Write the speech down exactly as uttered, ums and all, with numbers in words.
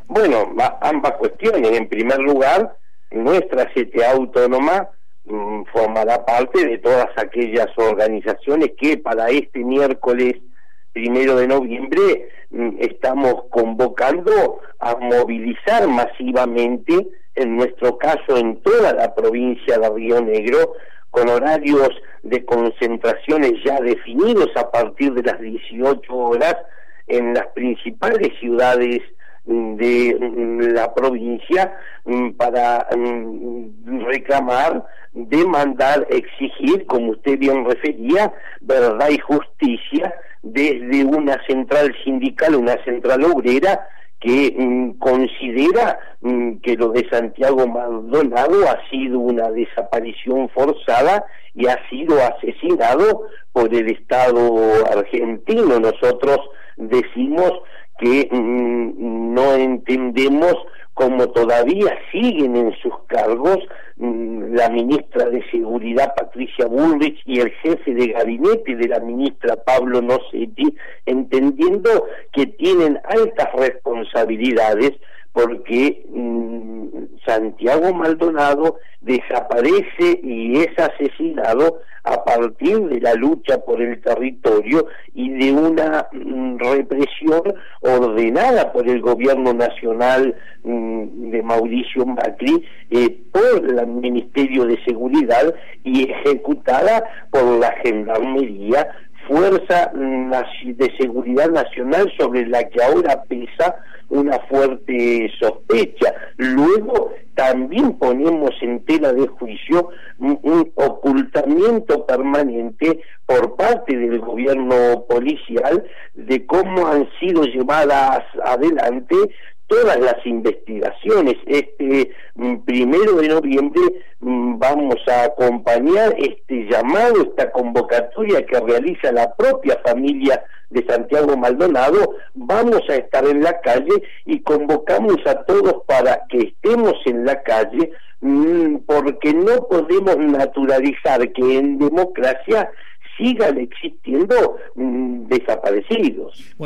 Bueno, ambas cuestiones. En primer lugar, nuestra C T A autónoma mmm, formará parte de todas aquellas organizaciones que para este miércoles primero de noviembre mmm, estamos convocando a movilizar masivamente, en nuestro caso en toda la provincia de Río Negro, con horarios de concentraciones ya definidos a partir de las dieciocho horas en las principales ciudades de la provincia, para reclamar, demandar, exigir, como usted bien refería, verdad y justicia desde una central sindical, una central obrera que mm, considera mm, que lo de Santiago Maldonado ha sido una desaparición forzada y ha sido asesinado por el Estado argentino. Nosotros decimos que mm, no entendemos cómo todavía siguen en sus cargos mmm, la ministra de Seguridad Patricia Bullrich y el jefe de gabinete de la ministra Pablo Nocetti, entendiendo que tienen altas responsabilidades porque mmm, Santiago Maldonado desaparece y es asesinado a partir de la lucha por el territorio y de una mm, represión ordenada por el gobierno nacional mm, de Mauricio Macri eh, por el Ministerio de Seguridad y ejecutada por la Gendarmería, Fuerza de Seguridad Nacional, sobre la que ahora pesa una fuerte sospecha. Luego también ponemos en tela de juicio un, un ocultamiento permanente por parte del gobierno policial de cómo han sido llevadas adelante todas las investigaciones. Este primero de noviembre vamos a acompañar este llamado, esta convocatoria que realiza la propia familia de Santiago Maldonado. Vamos a estar en la calle y convocamos a todos para que estemos en la calle, porque no podemos naturalizar que en democracia sigan existiendo desaparecidos.